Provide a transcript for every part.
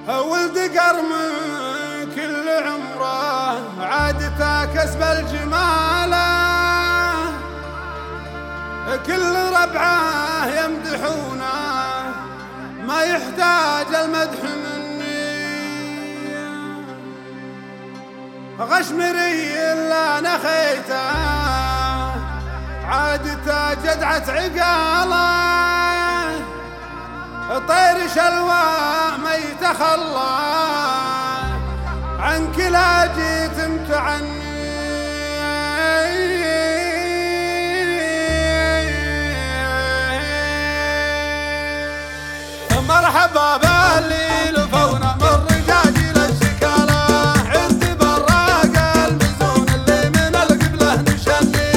ولد قرم كل عمره عادته كسب الجماله، كل ربعه يمدحونه ما يحتاج المدح مني. غشمري الا نخيته عادته جدعة عقاله، طير شلوى ما يتخلى عنك لا جيت امتعني. مرحبا باللي لفونا من رجاجيل الشكالة، عندي براق المزون اللي من القبله نشني.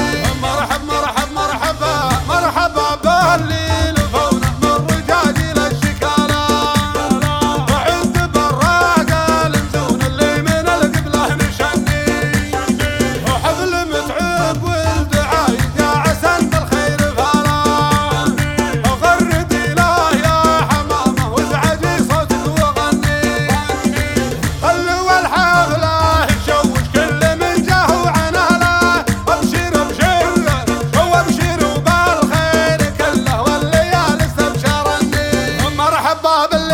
مرحبا باللي لفونا من رجاجيل الشكالة، وعندي براق المزون اللي من القبله نشني. وحفل متعب ولد عايد يا عسى بالخير فلا، وغردي له يا حمامه وازعجي صوتك وغني. خلوا الحفله تشوش كل من جاه وعناله، ابشر وبالخير كله والليالي استبشرني. مرحبا